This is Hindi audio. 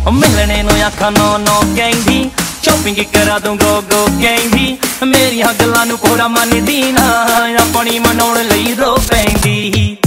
मिलने नु आखा नो नो कहंदी शॉपिंग करा दूं गो गो कहंदी मेरी गल्लां नु कोरा मनदी ना अपनी मनाउण लई रो पैंदी।